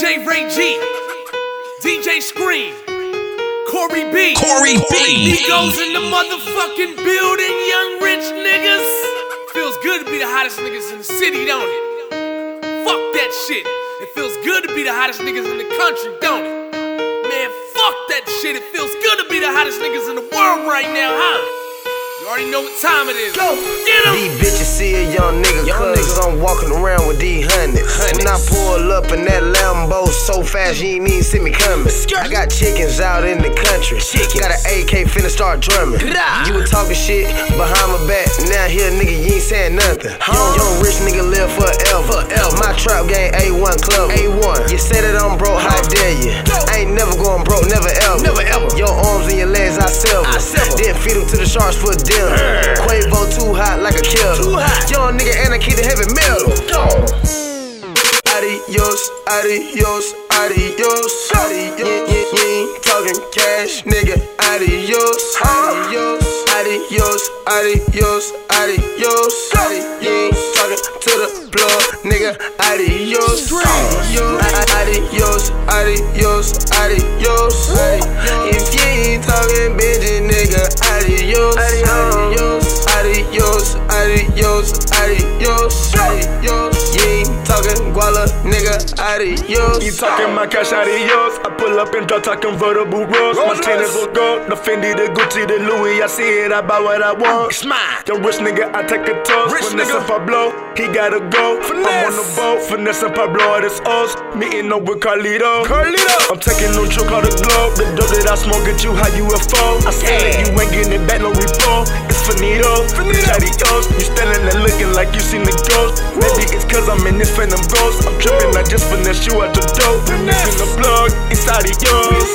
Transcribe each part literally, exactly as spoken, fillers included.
J Ray G, D J Scream, Corey B, Corey B. Migos in the motherfucking building, young rich niggas. Feels good to be the hottest niggas in the city, don't it? Fuck that shit. It feels good to be the hottest niggas in the country, don't it? Man, fuck that shit. It feels good to be the hottest niggas in the world right now, huh? You already know what time it is. Go, get 'em! These bitches see a young nigga young cause nigga. I'm walking around with these hundreds. When I pull up in that Lambo so fast you ain't even see me coming. I got chickens out in the country. Chickens. Got an A K finna start drumming. You were talking shit behind my back. Now here nigga you ain't saying nothing. Huh? Young rich nigga live forever. forever. My trap game A one club. A one. You say that I'm broke, how dare you? I ain't never going broke, never ever. Never ever. Your arms and your legs I sever. I sever. Then feed them to the sharks for dinner. Quavo too hot like a killer. Young nigga and I keep the heavy metal. Adios, adios, adios, adios. You ain't talking cash, nigga. Adios, adios, adios, adios, adios. You ain't talking to the plug, nigga. Adios, adios, adios, adios. If you ain't talking bitch, nigga. Adios, adios, adios, adios, adios, adios. You ain't talking guala, nigga. Adios. You talking my cash, adios. I pull up and drop top convertible rolls. My tennis will go, the Fendi, the Gucci, the Louis. I see it, I buy what I want. It's mine. The rich nigga, I take a toast. Rich Finesse nigga. Pablo, he gotta go. Finesse. I'm on the boat, Finesse and Pablo, this us. Meeting up with Carlito. Carlito. I'm taking no trip on the globe. The dope that I smoke get you high U F O. I say that you ain't getting it back, no repo. It's finito. Finito. Adios. You standing there looking like you seen the ghost. Woo. Maybe it's cause I'm in this phantom ghost. I'm tripping, I just finesse you out the dope. Finesse in the plug, it's adios.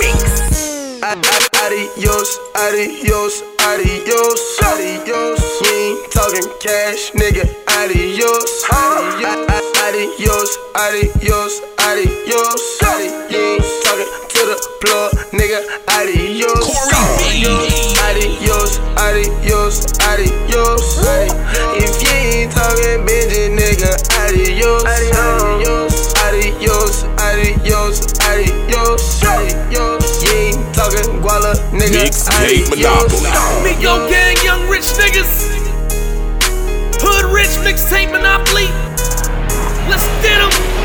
Adios, adios, adios, adios. You ain't talking cash, nigga. Adios, adios, adios, adios. You ain't talking to the plug, nigga. Adios, adios, adios, adios. If you ain't talking bitch, nigga. Adios, adios, adios, adios, adios, adios. You ain't talking guala, nigga. Mixtape Monopoly. Migo gang, young rich niggas. Hood rich mixtape Monopoly. Let's get 'em.